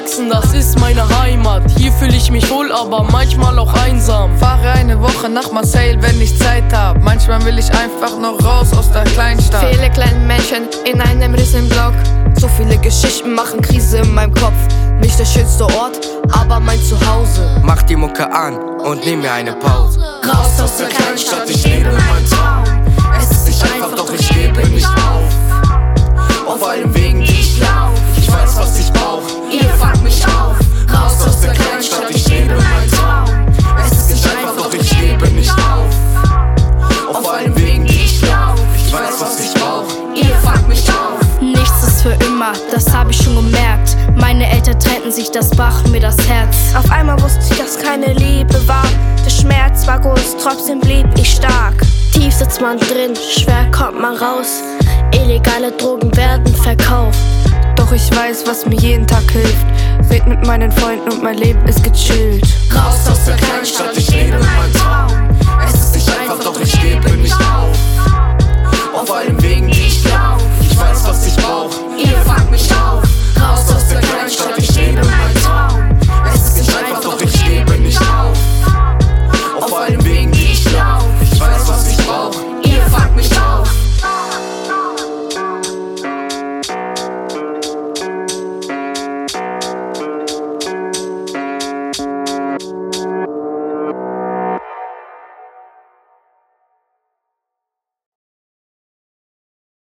aufgewachsen, das ist meine Heimat. Hier fühle ich mich wohl, aber manchmal auch einsam. Fahre eine Woche nach Marseille, wenn ich Zeit hab. Manchmal will ich einfach noch raus aus der Kleinstadt. Viele kleine Menschen in einem Riesenblock. So viele Geschichten machen Krise in meinem Kopf. Nicht der schönste Ort, aber mein Zuhause. Mach die Mucke an und nimm mir eine Pause. Raus aus der Kleinstadt, ich lebe mein Traum. Es ist nicht einfach, doch ich gebe nicht auf allen Wegen, die ich lauf. Ich weiß, was ich brauch, ihr fangt mich auf. Raus aus der Kleinstadt, ich lebe mein Traum. Es ist nicht einfach, doch ich gebe nicht auf allen Wegen, die ich lauf. Ich weiß, was ich brauch, ihr fangt mich auf. Nichts ist für immer, das hab ich schon gemerkt. Meine Eltern trennten sich, das brach mir das Herz. Auf einmal wusste ich, dass keine Liebe war. Der Schmerz war groß, trotzdem blieb ich stark. Tief sitzt man drin, schwer kommt man raus. Illegale Drogen werden verkauft. Doch ich weiß, was mir jeden Tag hilft. Red mit meinen Freunden und mein Leben ist gechillt. Raus aus der Kleinstadt, ich lebe mein Traum. Es ist nicht einfach, doch ich gebe nicht auf.